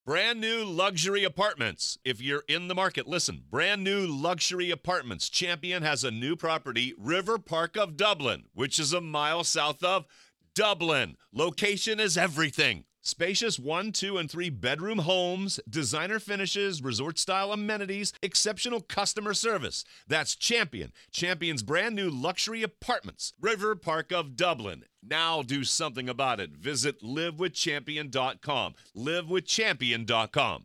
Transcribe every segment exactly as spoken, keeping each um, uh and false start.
Brand new luxury apartments. If you're in the market, listen. Brand new luxury apartments. Champion has a new property, River Park of Dublin, which is a mile south of Dublin. Location is everything. Spacious one, two, and three bedroom homes, designer finishes, resort-style amenities, exceptional customer service. That's Champion. Champion's brand new luxury apartments. River Park of Dublin. Now do something about it. Visit live with champion dot com. live with champion dot com.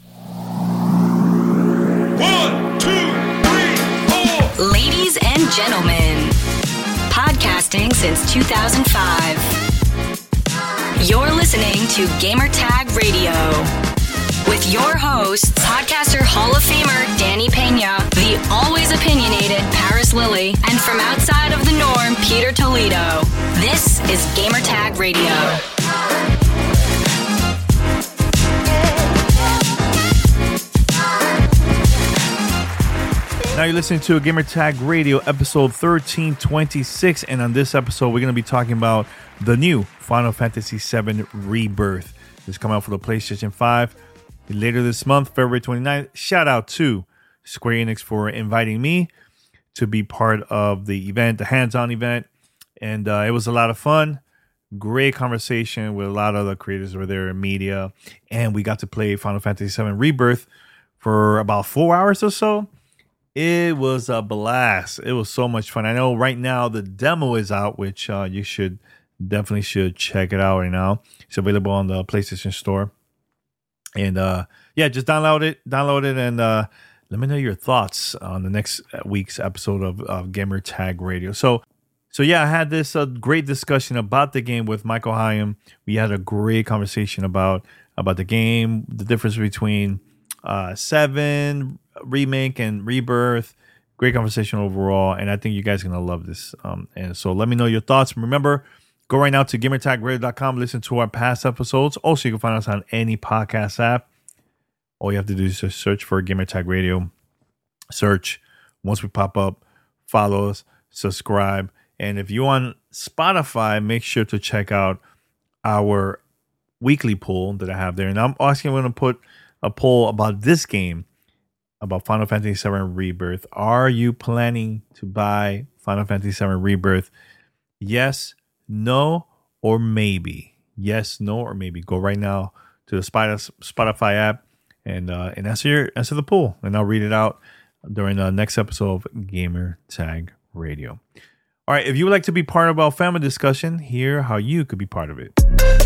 One, two, three, four. Ladies and gentlemen, podcasting since two thousand five. You're listening to Gamertag Radio with your hosts, podcaster Hall of Famer Danny Pena, the always opinionated Paris Lilly, and from outside of the norm, Peter Toledo. This is Gamertag Radio. Now you're listening to a Gamertag Radio episode thirteen twenty-six, and on this episode we're going to be talking about the new Final Fantasy seven Rebirth. It's coming out for the PlayStation five later this month, February twenty-ninth. Shout out to Square Enix for inviting me to be part of the event, the hands-on event, and uh, it was a lot of fun. Great conversation with a lot of the creators over there in media, and we got to play Final Fantasy seven Rebirth for about four hours or so. It was a blast. It was so much fun. I know right now the demo is out, which uh, you should definitely should check it out right now. It's available on the PlayStation Store. And uh, yeah, just download it, download it, and uh, let me know your thoughts on the next week's episode of, of Gamer Tag Radio. So, so yeah, I had this uh, great discussion about the game with Michael Hyam. We had a great conversation about about the game, the difference between uh, seven remake and Rebirth. Great conversation overall, and I think you guys are gonna love this. Um, and so let me know your thoughts. Remember, go right now to gamertag radio dot com, listen to our past episodes. Also, you can find us on any podcast app. All you have to do is just search for Gamertag Radio. Search. Once we pop up, follow us, subscribe. And if you're on Spotify, make sure to check out our weekly poll that I have there. And I'm asking, I'm going to put a poll about this game, about Final Fantasy seven Rebirth. Are you planning to buy Final Fantasy seven Rebirth? Yes, no, or maybe. Yes, no, or maybe. Go right now to the Spotify app and uh, and answer your answer the poll, and I'll read it out during the next episode of Gamer Tag Radio. All right, if you would like to be part of our family discussion, hear how you could be part of it.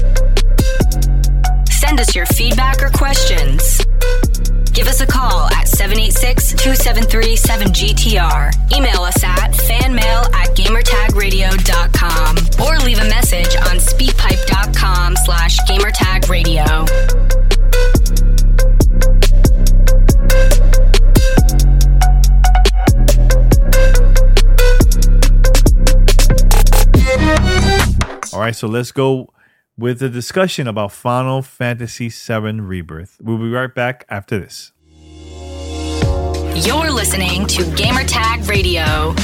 Send us your feedback or questions. Give us a call at seven eight six, two seven three, seven G T R. Email us at fanmail at gamertag radio dot com or leave a message on speakpipe.com slash gamertagradio. All right, so let's go with the discussion about Final Fantasy seven Rebirth. We'll be right back after this. You're listening to Gamertag Radio.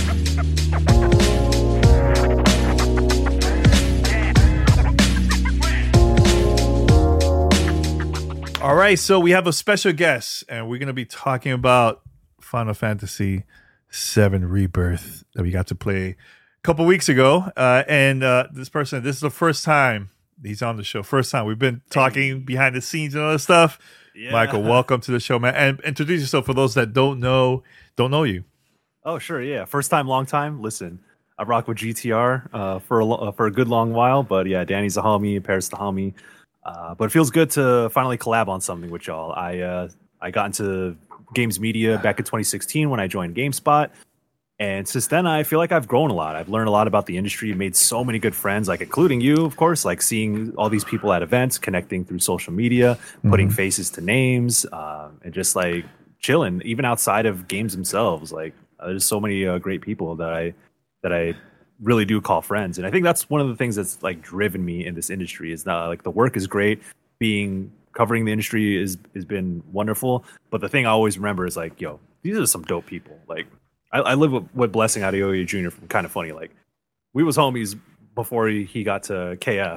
All right, so we have a special guest, and we're going to be talking about Final Fantasy seven Rebirth that we got to play a couple weeks ago. Uh, and uh, this person, this is the first time he's on the show. First time. We've been talking behind the scenes and other stuff. Yeah. Michael, welcome to the show, man. And introduce yourself for those that don't know don't know you. Oh, sure, yeah. First time, long time. Listen, I rock with G T R uh, for a lo- uh, for a good long while, but yeah, Danny's a homie, Paris the homie. Uh, but it feels good to finally collab on something with y'all. I uh, I got into games media back in twenty sixteen when I joined GameSpot. And since then, I feel like I've grown a lot. I've learned a lot about the industry, made so many good friends, like including you, of course, like seeing all these people at events, connecting through social media, putting mm-hmm. faces to names, uh, and just like chilling, even outside of games themselves. Like uh, there's so many uh, great people that I that I really do call friends. And I think that's one of the things that's like driven me in this industry is that like the work is great. Being covering the industry is has been wonderful. But the thing I always remember is like, yo, these are some dope people. Like, I, I live with, with Blessing Adeoye Junior from Kind of Funny. Like, we was homies before he, he got to K F.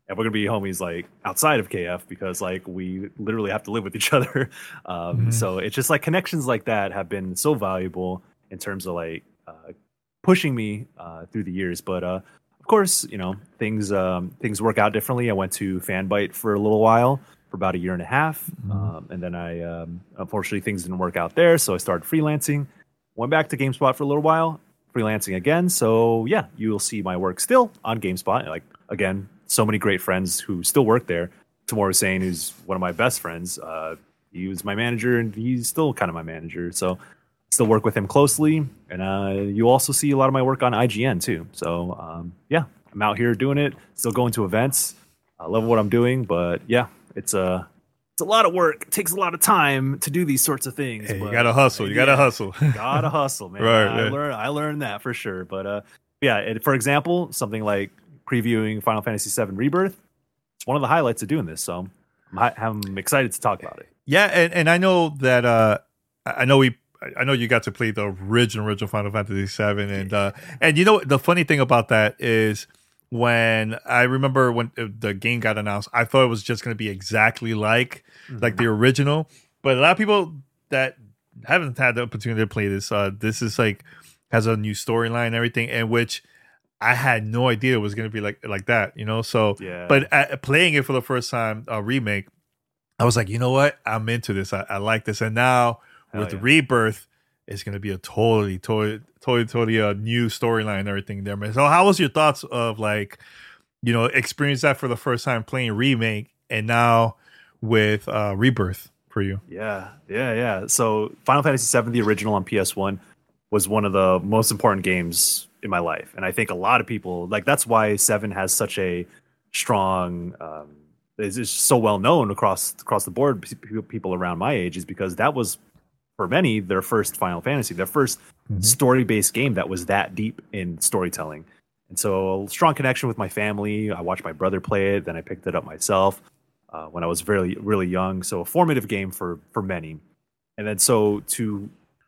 and we're gonna be homies like outside of K F because like we literally have to live with each other. Um, mm-hmm. So it's just like connections like that have been so valuable in terms of like uh, pushing me uh, through the years. But uh, of course, you know, things um, things work out differently. I went to Fanbyte for a little while, for about a year and a half, mm-hmm. um, and then I um, unfortunately things didn't work out there, so I started freelancing. Went back to GameSpot for a little while, freelancing again. So yeah, you will see my work still on GameSpot. Like again, so many great friends who still work there. Tamor Hussein, who's one of my best friends, uh, he was my manager, and he's still kind of my manager. So still work with him closely, and uh, you also see a lot of my work on I G N too. So um, yeah, I'm out here doing it, still going to events. I love what I'm doing, but yeah, it's a it's a lot of work. It takes a lot of time to do these sorts of things. Hey, but, you gotta hustle. You yeah, gotta hustle. gotta hustle, man. Right, I right. learned I learned that for sure. But uh, yeah, it, for example, something like previewing Final Fantasy seven Rebirth, it's one of the highlights of doing this. So I'm, I'm excited to talk about it. Yeah, and, and I know that uh, I know we. I know you got to play the original, original Final Fantasy seven, and uh, and you know the funny thing about that is when I remember when the game got announced, I thought it was just going to be exactly like mm-hmm. like the original. But a lot of people that haven't had the opportunity to play this, uh, this is like has a new storyline and everything, in which I had no idea it was going to be like like that, you know. So, yeah. but uh, playing it for the first time, a uh, remake, I was like, you know what, I'm into this. I, I like this, and now. Hell with yeah. Rebirth, it's going to be a totally, totally, totally, totally a new storyline and everything there, man. So how was your thoughts of like, you know, experience that for the first time playing Remake and now with uh, Rebirth for you? Yeah, yeah, yeah. So Final Fantasy seven, the original on P S one, was one of the most important games in my life. And I think a lot of people, like that's why seven has such a strong... Um, is just so well known across across the board, people around my age, is because that was... for many, their first Final Fantasy, their first mm-hmm. story-based game that was that deep in storytelling. And so a strong connection with my family. I watched my brother play it, then I picked it up myself uh, when I was very, really young. So a formative game for for many. And then so to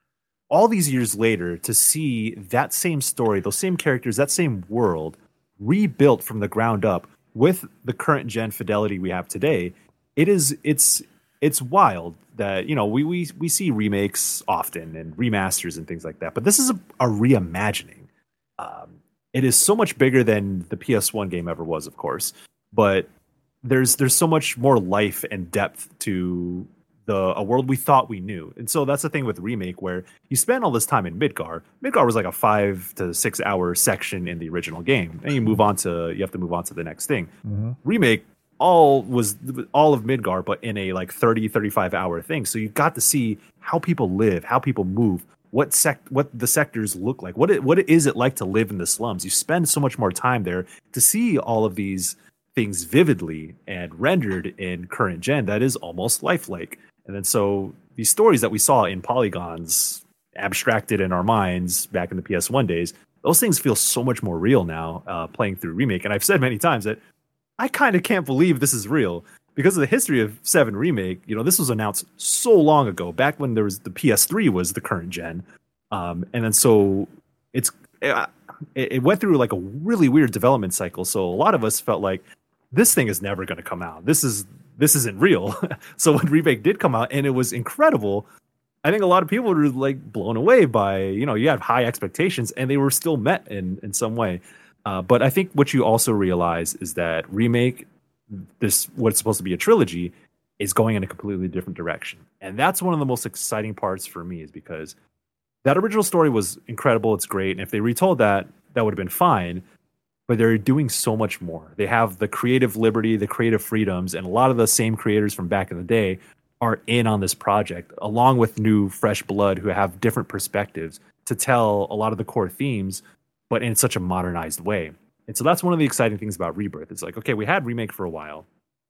all these years later, to see that same story, those same characters, that same world rebuilt from the ground up with the current gen fidelity we have today, it is it's it's wild. That, you know, we, we we see remakes often and remasters and things like that, but this is a, a reimagining. Um, it is so much bigger than the P S one game ever was, of course, but there's there's so much more life and depth to the a world we thought we knew. And so that's the thing with Remake, where you spend all this time in Midgar. Midgar was like a five to six hour section in the original game, and you move on to you have to move on to the next thing. Mm-hmm. Remake. all was all of Midgar, but in a like thirty, thirty-five hour thing. So you got to see how people live, how people move, what sect, what the sectors look like, what it, what is it like to live in the slums. You spend so much more time there to see all of these things vividly and rendered in current gen. That is almost lifelike. And then so these stories that we saw in polygons abstracted in our minds back in the P S one days, those things feel so much more real now uh, playing through Remake. And I've said many times that I kind of can't believe this is real because of the history of seven Remake. You know, this was announced so long ago, back when there was the P S three was the current gen. Um, and then so it's it, it went through like a really weird development cycle. So a lot of us felt like this thing is never going to come out. This is this isn't real. So when Remake did come out and it was incredible, I think a lot of people were like blown away by, you know, you have high expectations and they were still met in, in some way. Uh, but I think what you also realize is that Remake, this what's supposed to be a trilogy, is going in a completely different direction. And that's one of the most exciting parts for me, is because that original story was incredible. It's great. And if they retold that, that would have been fine. But they're doing so much more. They have the creative liberty, the creative freedoms, and a lot of the same creators from back in the day are in on this project, along with new fresh blood who have different perspectives to tell a lot of the core themes, but in such a modernized way. And so that's one of the exciting things about Rebirth. It's like, okay, we had Remake for a while,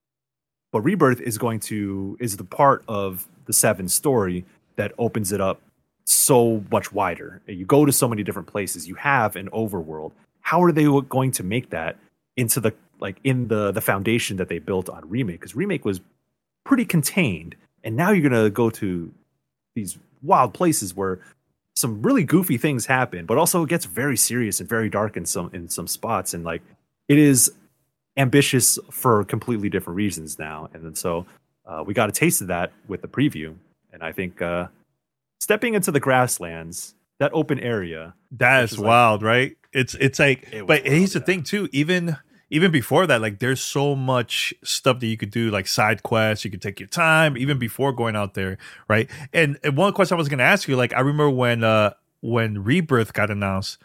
but Rebirth is going to, is the part of the seven story that opens it up so much wider. You go to so many different places. You have an overworld. How are they going to make that into the, like in the, the foundation that they built on Remake? Because Remake was pretty contained. And now you're going to go to these wild places where some really goofy things happen, but also it gets very serious and very dark in some in some spots. And like, it is ambitious for completely different reasons now. And then so uh, we got a taste of that with the preview. And I think uh, stepping into the grasslands, that open area, that's wild, like, right? It's it's like, it but wild, here's the yeah. thing too. Even even before that, like there's so much stuff that you could do, like side quests. You could take your time, even before going out there, right? And, and one question I was going to ask you, like I remember when uh, when Rebirth got announced,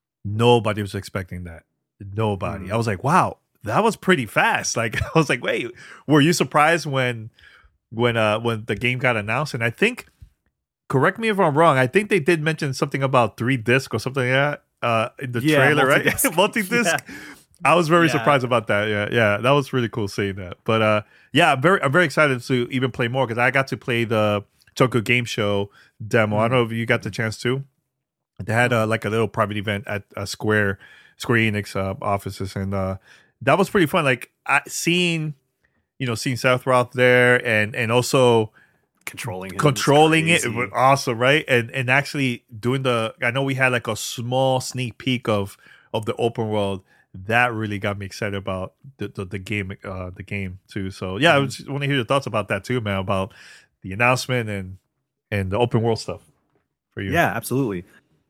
nobody was expecting that. Nobody. Mm. I was like, wow, that was pretty fast. Like I was like, wait, were you surprised when when uh when the game got announced? And I think, correct me if I'm wrong, I think they did mention something about three disc or something like that uh in the yeah, trailer, multi-disc. right? Multi-disc. Yeah. I was very yeah. surprised about that. Yeah, yeah, that was really cool seeing that. But uh, yeah, I'm very, I'm very excited to even play more because I got to play the Tokyo Game Show demo. Mm-hmm. I don't know if you got the chance to. They had uh, like a little private event at uh, Square, Square Enix uh, offices, and uh, that was pretty fun. Like I, seeing, you know, seeing Sephiroth there, and and also controlling him controlling it, it was awesome, right? And and actually doing the. I know we had like a small sneak peek of of the open world. That really got me excited about the the, the game, uh, the game too. So yeah, mm-hmm. I just want to hear your thoughts about that too, man. About the announcement and and the open world stuff for you. Yeah, absolutely.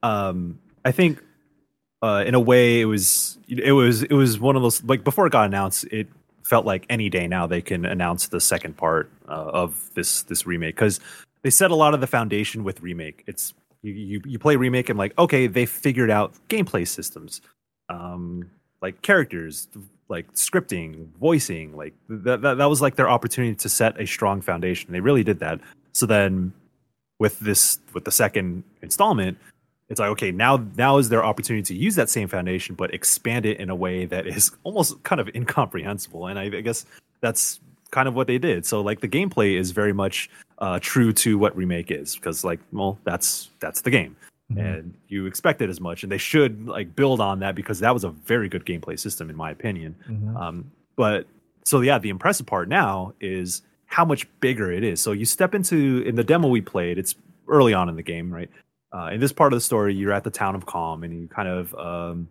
Um, I think uh, in a way it was it was it was one of those, like before it got announced, it felt like any day now they can announce the second part uh, of this this remake because they set a lot of the foundation with remake. It's you you, you play remake and like okay, they figured out gameplay systems. Um, like characters, like scripting, voicing, like that, that that was like their opportunity to set a strong foundation. They really did that. So then with this, with the second installment, it's like, okay, now, now is their opportunity to use that same foundation, but expand it in a way that is almost kind of incomprehensible. And I, I guess that's kind of what they did. So like the gameplay is very much uh, true to what remake is because like, well, that's, that's the game. Mm-hmm. And you expect it as much, and they should like build on that because that was a very good gameplay system in my opinion. Mm-hmm. Um, but so yeah, the impressive part now is how much bigger it is. So you step into in the demo we played. It's early on in the game, right? Uh, in this part of the story, you're at the town of Calm, and you kind of um,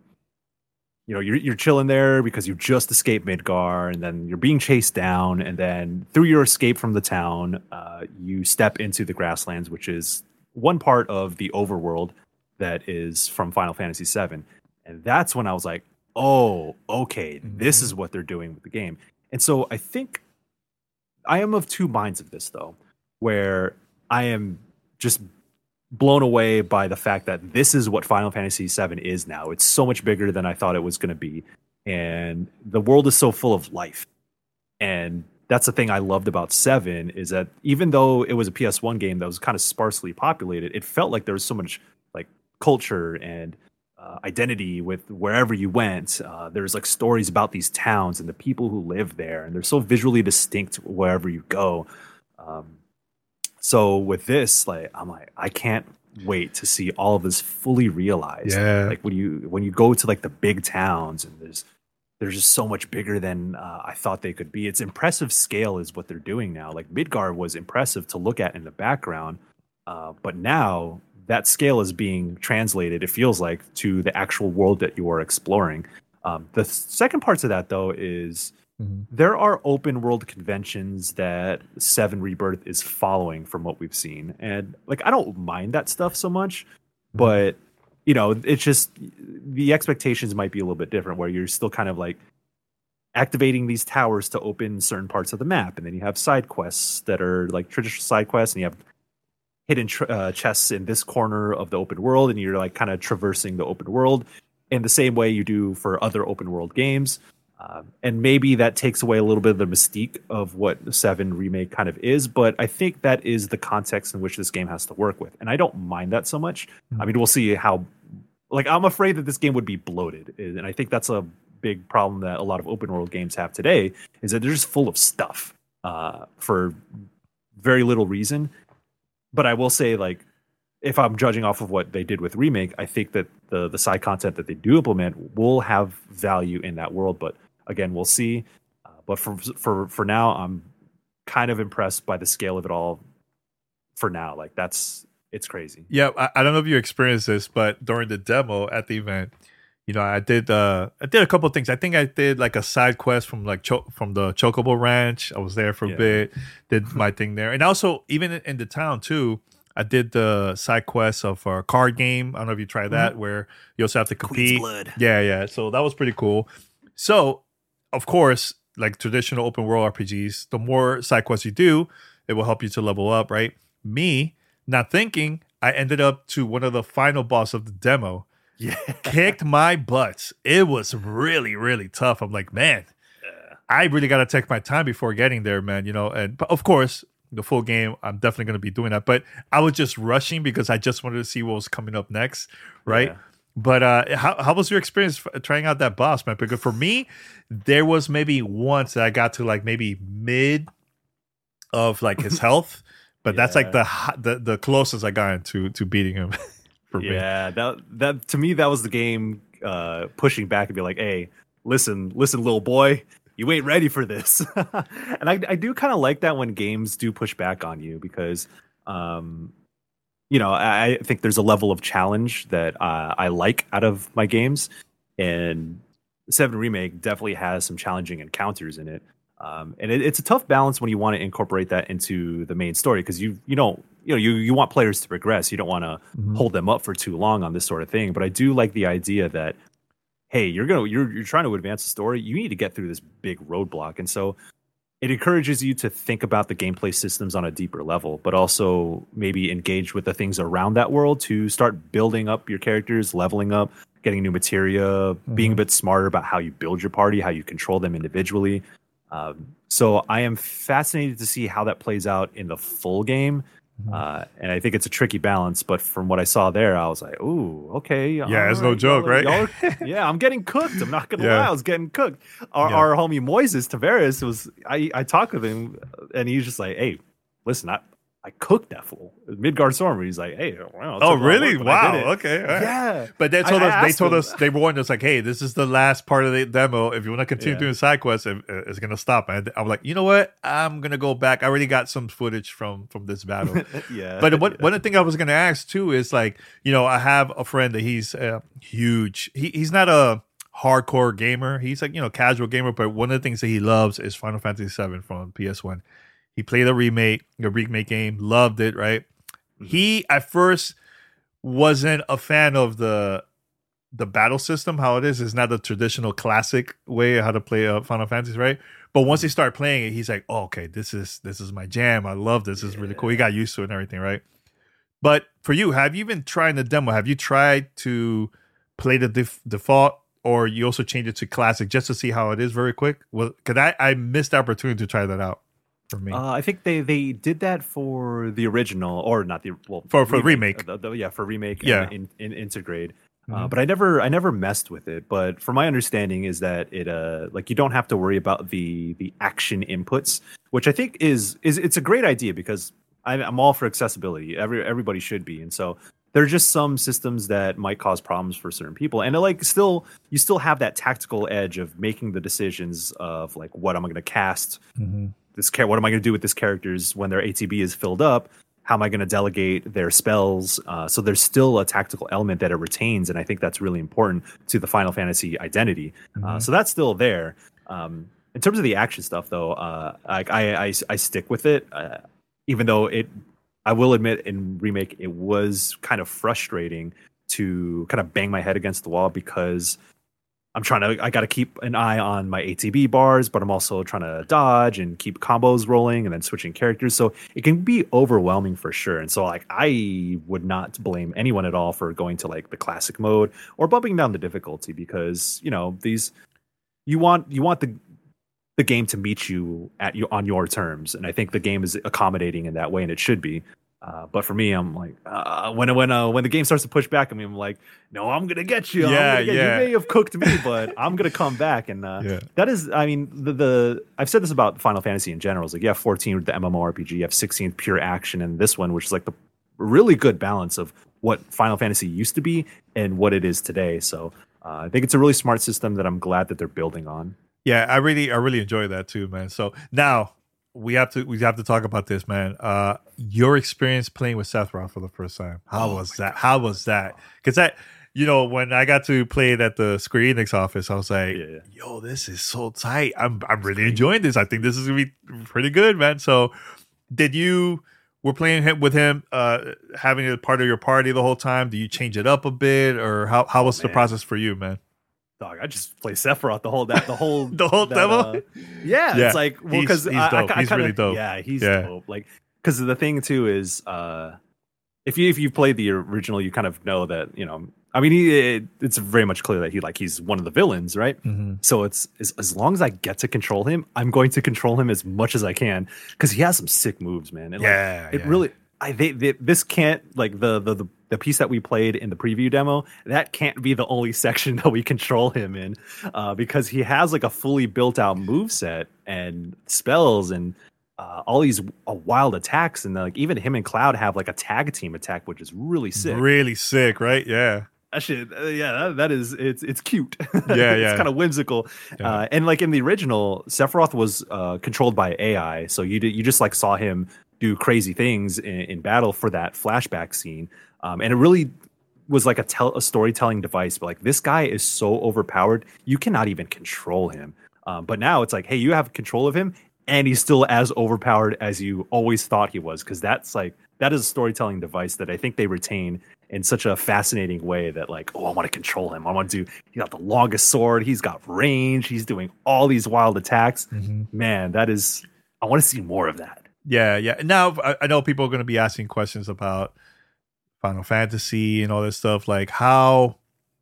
you know you're you're chilling there because you just escaped Midgar, and then you're being chased down, and then through your escape from the town, uh, you step into the grasslands, which is one part of the overworld that is from Final Fantasy seven. And that's when I was like, oh, okay, mm-hmm. this is what they're doing with the game. And so I think I am of two minds of this, though, where I am just blown away by the fact that this is what Final Fantasy seven is now. It's so much bigger than I thought it was going to be. And the world is so full of life. And that's the thing I loved about seven is that even though it was a P S one game that was kind of sparsely populated, it felt like there was so much like culture and uh, identity with wherever you went. Uh, there's like stories about these towns and the people who live there, and they're so visually distinct wherever you go. Um, so with this, like I'm like I can't wait to see all of this fully realized. Yeah. Like when you when you go to like the big towns and there's They're just so much bigger than uh, I thought they could be. It's impressive scale is what they're doing now. Like Midgar was impressive to look at in the background, uh, but now that scale is being translated, it feels like, to the actual world that you are exploring. Um, the second part to that, though, is mm-hmm. there are open world conventions that Seven Rebirth is following from what we've seen. And like I don't mind that stuff so much, mm-hmm. but you know, it's just the expectations might be a little bit different where you're still kind of like activating these towers to open certain parts of the map. And then you have side quests that are like traditional side quests, and you have hidden tr- uh, chests in this corner of the open world. And you're like kind of traversing the open world in the same way you do for other open world games. Um, and maybe that takes away a little bit of the mystique of what seven Remake kind of is, but I think that is the context in which this game has to work with. And I don't mind that so much. Mm-hmm. I mean, we'll see how, like, I'm afraid that this game would be bloated. And I think that's a big problem that a lot of open world games have today, is that they're just full of stuff uh, for very little reason. But I will say, like, if I'm judging off of what they did with Remake, I think that the, the side content that they do implement will have value in that world. But again, we'll see. Uh, but for for for now, I'm kind of impressed by the scale of it all. For now, like that's it's crazy. Yeah, I, I don't know if you experienced this, but during the demo at the event, you know, I did uh, I did a couple of things. I think I did like a side quest from like Cho- from the Chocobo Ranch. I was there for Yeah. a bit, did my thing there, and also even in, in the town too. I did the side quest of a card game. I don't know if you tried that, Mm-hmm. where you also have to compete. Blood. Yeah, yeah. So that was pretty cool. So, of course, like traditional open world R P Gs, the more side quests you do, it will help you to level up, right? Me, not thinking, I ended up to one of the final boss of the demo. Yeah. Kicked my butt. It was really, really tough. I'm like, man, I really got to take my time before getting there, man. You know, and but of course, the full game, I'm definitely going to be doing that. But I was just rushing because I just wanted to see what was coming up next, right? Yeah. But uh, how how was your experience f- trying out that boss, man? Because for me, there was maybe once that I got to like maybe mid of like his health, but that's like the, Yeah. hi- the the closest I got into to beating him. For me. Yeah, that that to me that was the game uh, pushing back and be like, "Hey, listen, listen, little boy, you ain't ready for this." And I, I do kind of like that when games do push back on you because, um, you know, I, I think there's a level of challenge that uh, I like out of my games, and Seven Remake definitely has some challenging encounters in it. Um, and it, it's a tough balance when you want to incorporate that into the main story because you you don't you know you you want players to progress. You don't want to Mhm. hold them up for too long on this sort of thing. But I do like the idea that hey, you're gonna you're you're trying to advance the story. You need to get through this big roadblock, and so it encourages you to think about the gameplay systems on a deeper level, but also maybe engage with the things around that world to start building up your characters, leveling up, getting new materia, being a bit smarter about how you build your party, how you control them individually. Um, so I am fascinated to see how that plays out in the full game. Uh, and I think it's a tricky balance, but from what I saw there, I was like, "Ooh, okay, Yeah, it's no joke, y'all are- right? y'all are- yeah, I'm getting cooked. I'm not gonna Yeah. lie, I was getting cooked." Our, Yeah. our homie Moises Tavares was. I I talked with him, and he's just like, "Hey, listen, I I cooked that fool Midgard Storm." He's like, "Hey, wow, it took a Oh, lot of really? work, but I Wow. did it." Okay. all right. Yeah, But they I- told I us, they asked told him- us, they warned us like, hey, this is the last part of the demo. If you want to continue Yeah. doing side quests, it, it's going to stop. And I'm like, you know what? I'm going to go back. I already got some footage from from this battle. yeah, But what, yeah. one thing I was going to ask too is like, you know, I have a friend that he's uh, huge. He, he's not a hardcore gamer. He's like, you know, casual gamer. But one of the things that he loves is Final Fantasy seven from P S one. He played a remake, a remake game, loved it, right? He at first wasn't a fan of the the battle system, how it is. It's not the traditional classic way of how to play uh, Final Fantasy, right? But once he started playing it, he's like, oh, okay, this is this is my jam. I love this. This is really cool. He got used to it and everything, right? But for you, have you been trying the demo? Have you tried to play the def- default, or you also change it to classic just to see how it is very quick? Well, because I, I missed the opportunity to try that out for me. Uh, I think they, they did that for the original, or not the well For- for remake. Uh, the- the- yeah, for remake. Yeah. and in, in Intergrade. Uh, Mhm. but I never I never messed with it. But from my understanding is that it uh like you don't have to worry about the the action inputs, which I think is is it's a great idea because I'm, I'm all for accessibility. Every everybody should be, and so there are just some systems that might cause problems for certain people, and like still you still have that tactical edge of making the decisions of like what am I going to cast Mhm. this char- what am I going to do with this characters when their A T B is filled up? How am I going to delegate their spells? Uh, so there's still a tactical element that it retains, and I think that's really important to the Final Fantasy identity. Uh, Mhm. so that's still there. Um, in terms of the action stuff, though, uh, I, I, I I stick with it, uh, even though it. I will admit, in remake, it was kind of frustrating to kind of bang my head against the wall because I'm trying to, I got to keep an eye on my A T B bars, but I'm also trying to dodge and keep combos rolling and then switching characters. So it can be overwhelming for sure. And so, like, I would not blame anyone at all for going to like the classic mode or bumping down the difficulty because, you know, these, you want, you want the, the game to meet you at you on your terms. And I think the game is accommodating in that way, and it should be. Uh, but for me, I'm like, uh, when when uh, when the game starts to push back, I mean, I'm like, no, I'm gonna get you. I'm Yeah, gonna get yeah. You may have cooked me, but I'm gonna come back. And uh, Yeah. that is, I mean, the, the I've said this about Final Fantasy in general. It's like you have fourteen with the MMORPG, you have sixteen pure action, and this one, which is like the really good balance of what Final Fantasy used to be and what it is today. So uh, I think it's a really smart system that I'm glad that they're building on. Yeah, I really, I really enjoy that too, man. So now we have to, we have to talk about this, man. Uh, your experience playing with Sephiroth for the first time. How Oh was that? How was that? Because that, you know, when I got to play it at the Square Enix office, I was like, Yeah, yeah. yo, this is so tight. I'm I'm really enjoying this. I think this is gonna be pretty good, man. So did you were playing him with him, uh, having it part of your party the whole time? Do you change it up a bit, or how, how was Oh, the man. process for you, man? Dog, I just play Sephiroth the whole that the whole The whole that, demo? uh, yeah, Yeah, it's like well he's- because he's I, I, dope. I He's kinda, really dope. Yeah, he's Yeah. dope. Like because the thing too is uh, if you if you played the original, you kind of know that you know. I mean, he, it, it's very much clear that he like he's one of the villains, right? Mm-hmm. So it's as, as long as I get to control him, I'm going to control him as much as I can because he has some sick moves, man. And, like, Yeah, it yeah. really. I they, they, this can't like the, the the the piece that we played in the preview demo. That can't be the only section that we control him in, uh, because he has like a fully built out move set and spells and uh, all these uh, wild attacks. And like even him and Cloud have like a tag team attack, which is really sick. Really sick, right? Yeah. That shit, uh, yeah, that, that is it's it's cute. Yeah, yeah. It's kind of whimsical. Yeah. Uh, and like in the original, Sephiroth was uh, controlled by A I, so you did, you just like saw him do crazy things in, in battle for that flashback scene, um, and it really was like a tell a storytelling device. But like this guy is so overpowered, you cannot even control him. Um, but now it's like, hey, you have control of him, and he's still as overpowered as you always thought he was, because that's like that is a storytelling device that I think they retain in such a fascinating way that like, oh, I want to control him. I want to do, he got the longest sword. He's got range. He's doing all these wild attacks. Mm-hmm. Man, that is, I want to see more of that. Yeah, yeah. Now I, I know people are going to be asking questions about Final Fantasy and all this stuff. Like how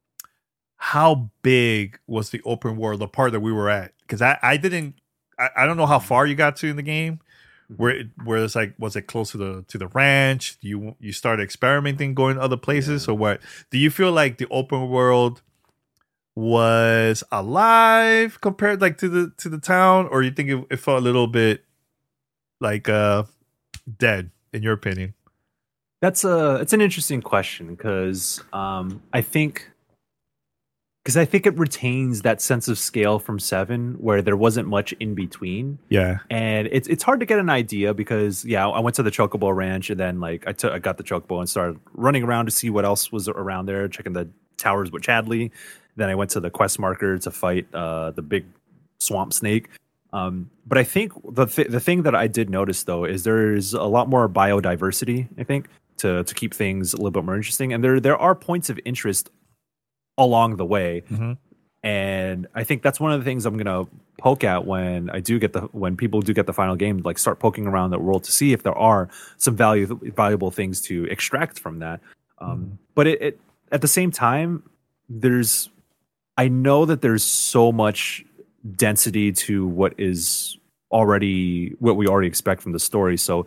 how big was the open world, the part that we were at? Because I, I didn't, I, I don't know how far you got to in the game. Where it, where it's like, was it close to the to the ranch? Do you you started experimenting, going other places, Yeah. or what? Do you feel like the open world was alive compared like to the to the town, or you think it, it felt a little bit like uh dead in your opinion? That's a, it's an interesting question because um, I think, because I think it retains that sense of scale from seven where there wasn't much in between. Yeah, And it's it's hard to get an idea because yeah, I went to the Chocobo Ranch and then like I took I got the Chocobo and started running around to see what else was around there, checking the towers with Chadley. Then I went to the quest marker to fight uh, the big swamp snake. Um, but I think the th- the thing that I did notice though is there's a lot more biodiversity. I think to to keep things a little bit more interesting, and there there are points of interest along the way. mm-hmm. And I think that's one of the things I'm gonna poke at when I do get the when people do get the final game, like start poking around the world to see if there are some value valuable things to extract from that. Um, Mm-hmm. But it, it at the same time, there's I know that there's so much density to what is already what we already expect from the story. So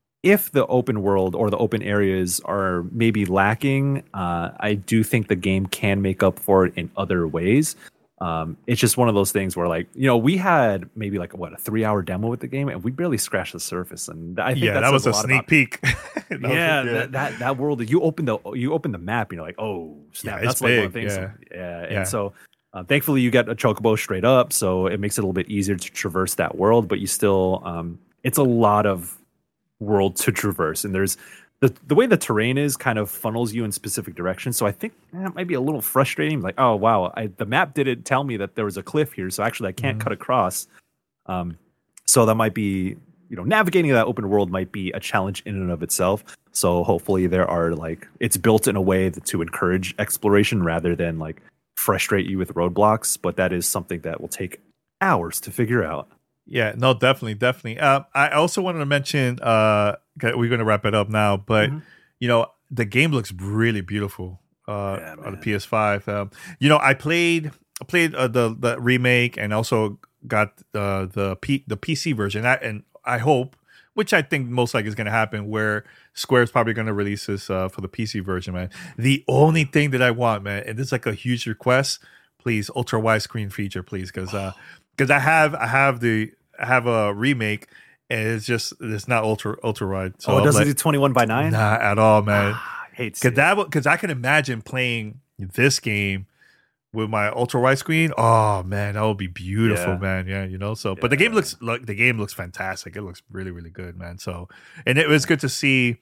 if the open world or the open areas are maybe lacking, uh, I do think the game can make up for it in other ways. Um, it's just one of those things where, like, you know, we had maybe like what a three-hour demo with the game, and we barely scratched the surface. And I think yeah, that, that was says a lot sneak about- peek. That was- Yeah, that, that that world. You open the you open the map, and you're like, oh snap! Yeah, it's That's like one of the big, things. yeah. Yeah, and Yeah. so. Uh, thankfully, you get a chocobo straight up, so it makes it a little bit easier to traverse that world. But you still, um, it's a lot of world to traverse, and there's the the way the terrain is kind of funnels you in specific directions. So I think that might be a little frustrating. Like, oh wow, I, the map didn't tell me that there was a cliff here, so actually I can't Mhm. cut across. Um, so that might be, you know, navigating that open world might be a challenge in and of itself. So hopefully there are like it's built in a way that, to encourage exploration rather than like frustrate you with roadblocks, but that is something that will take hours to figure out. Yeah, no, definitely, definitely. Uh, I also wanted to mention, uh, okay, we're going to wrap it up now, but Mhm. you know, the game looks really beautiful uh, Yeah, on the man. P S five. Um, you know, I played, I played uh, the the remake and also got uh, the P, the P C version. I, and I hope, which I think most likely is going to happen, where Square's probably going to release this uh, for the P C version, man. The only thing that I want, man, and this is like a huge request, please, ultra widescreen feature, please, because uh, because I have I have the I have a remake and it's just it's not ultra ultra wide. So oh, it I'm doesn't like, do twenty-one by nine? nah, at all, man. Ah, I hate Because that because I can imagine playing this game with my ultra widescreen. Oh man, that would be beautiful, Yeah. man. Yeah, you know. So, but the game Yeah. looks like the game looks fantastic. It looks really, really good, man. So, and it was good to see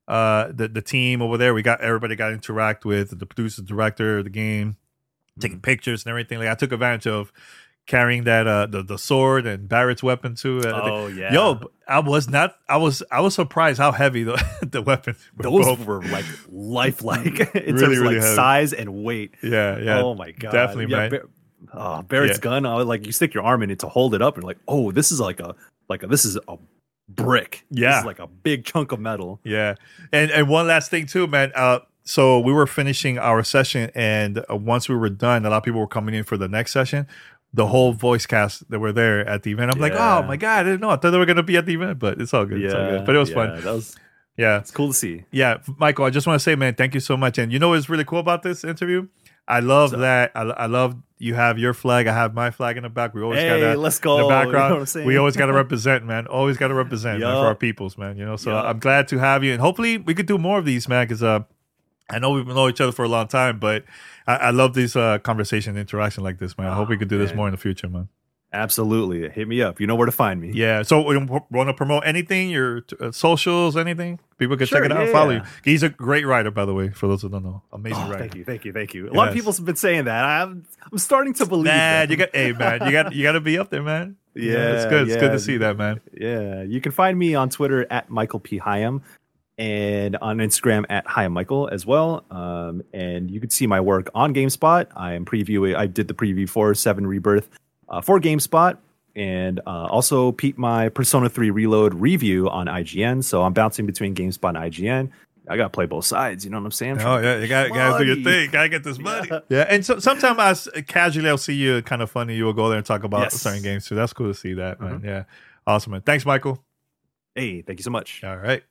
uh, the the team over there. We got everybody got to interact with the producer, director of the game, taking Mm-hmm. pictures and everything. Like I took advantage of carrying that uh the, the sword and Barrett's weapon too. Uh, Oh, yeah. Yo, I was not. I was. I was surprised how heavy the the weapons. were Those both. were like lifelike in Really, terms of really like heavy. size and weight. Yeah, yeah. Oh my god. definitely, yeah, man. Bar- oh, Barrett's Yeah. gun. uh, Like you stick your arm in it to hold it up, and like, oh, this is like a like a, this is a brick. This Yeah. is like a big chunk of metal. Yeah, and and one last thing too, man. Uh, so we were finishing our session, and uh, once we were done, a lot of people were coming in for the next session. The whole voice cast that were there at the event, I'm like, Yeah. oh my god, I didn't know. I thought they were gonna be at the event, but it's all good. It's all good. But it was yeah, fun. That was Yeah, it's cool to see. yeah, Michael. I just want to say, man, thank you so much. And you know what's really cool about this interview? I love So- that. I, I love you have your flag. I have my flag in the back. We always Hey, got that let's in go. the You know background. what I'm saying? We always got to represent, man. Always got to represent man, for Yup. our peoples, man. You know, so Yup. I'm glad to have you, and hopefully we could do more of these, man. Because uh, I know we've known each other for a long time, but I, I love these uh, conversation interaction like this, man. I hope we could do this man. more in the future, man. Absolutely. Hit me up. You know where to find me. Yeah. So we want to promote anything, your uh, socials, anything? People can Sure, check it out. yeah, Follow yeah. you. He's a great writer, by the way. For those who don't know, amazing Oh, writer. thank you, thank you, thank you. A lot of Yes. people have been saying that. I'm I'm starting to believe. Man, them. you got, hey, man, you got, you got to be up there, man. You know, it's Yeah, good. It's good yeah. to see that, man. Yeah, you can find me on Twitter at Michael P. Hyam and on Instagram at Hyam Michael as well. Um, and you can see my work on GameSpot. I am previewing. I did the preview for Seven Rebirth uh, for GameSpot, and uh, also peep my Persona three Reload review on I G N. So I'm bouncing between GameSpot and I G N. I gotta play both sides. You know what I'm saying? I'm Oh trying to yeah, you got got to do your money. thing. Got to get this money. Yeah, Yeah. and so sometimes I s- casually I'll see you kind of funny. You will go there and talk about Yes. certain games too. That's cool to see that, man. Mhm. Yeah, awesome, man. Thanks, Michael. Hey, thank you so much. All right.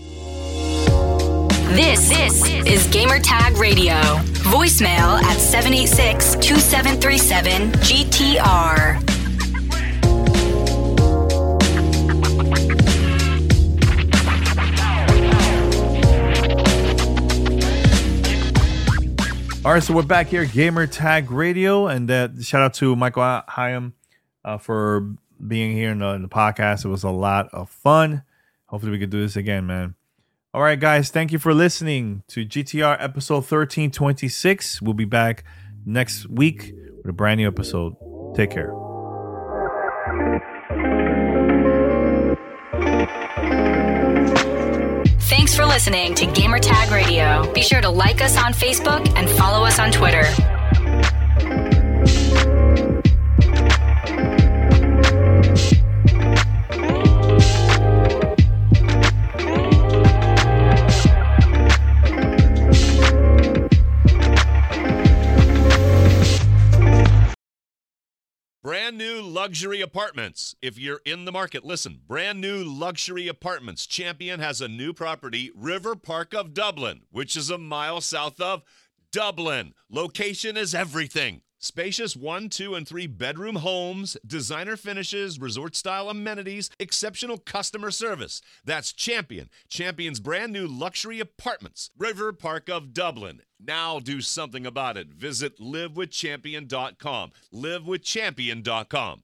This, this is Gamertag Radio. Voicemail at seven eight six, two seven three seven, G T R. All right, so we're back here, Gamer Tag Radio, and uh, shout out to Michael Hyam uh, for being here in the, in the podcast. It was a lot of fun. Hopefully, we can do this again, man. All right, guys, thank you for listening to G T R episode thirteen twenty-six. We'll be back next week with a brand new episode. Take care. Thanks for listening to Gamertag Radio. Be sure to like us on Facebook and follow us on Twitter. Brand new luxury apartments. If you're in the market, listen. Brand new luxury apartments. Champion has a new property, River Park of Dublin, which is a mile south of Dublin. Location is everything. Spacious one, two, and three bedroom homes, designer finishes, resort style amenities, exceptional customer service. That's Champion. Champion's brand new luxury apartments, River Park of Dublin. Now do something about it. Visit live with champion dot com. live with champion dot com.